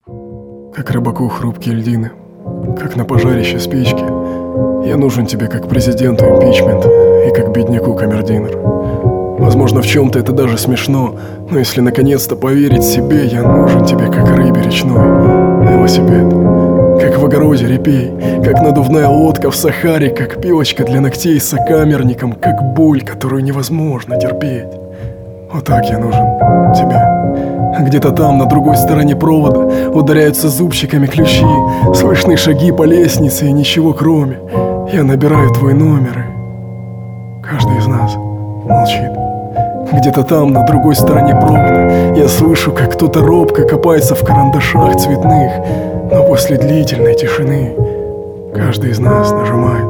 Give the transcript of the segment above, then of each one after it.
Как рыбаку хрупкие льдины, как на пожарище спички. Я нужен тебе как президенту импичмент и как бедняку камердинер. Возможно, в чем-то это даже смешно, но если наконец-то поверить себе, я нужен тебе как рыбе речной велосипед, как в огороде репей, как надувная лодка в Сахаре, как пилочка для ногтей с сокамерником, как боль, которую невозможно терпеть. Вот так я нужен тебе. Где-то там, на другой стороне провода, ударяются зубчиками ключи, слышны шаги по лестнице и ничего кроме. Я набираю твой номер, и каждый из нас молчит. Где-то там, на другой стороне провода, я слышу, как кто-то робко копается в карандашах цветных, но после длительной тишины каждый из нас нажимает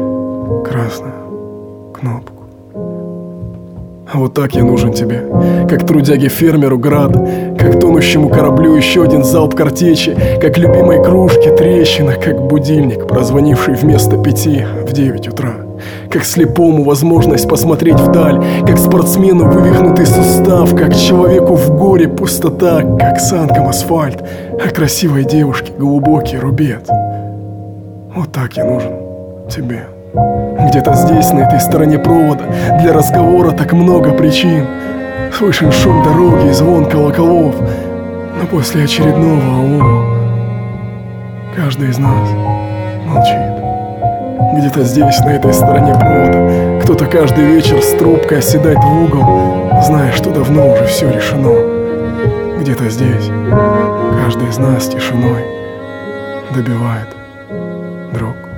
красную кнопку. А вот так я нужен тебе, как трудяге-фермеру град, как тонущему кораблю еще один залп картечи, как любимой кружке трещина, как будильник, прозвонивший вместо 5 в 9 утра, как слепому возможность посмотреть вдаль, как спортсмену вывихнутый сустав, как человеку в горе пустота, как санкам асфальт, а красивой девушке глубокий рубец. Вот так я нужен тебе. Где-то здесь, на этой стороне провода, для разговора так много причин. Слышен шум дороги и звон колоколов, но после очередного «Алло» каждый из нас молчит. Где-то здесь, на этой стороне провода, кто-то каждый вечер с трубкой оседает в угол, зная, что давно уже все решено. Где-то здесь каждый из нас тишиной добивает друг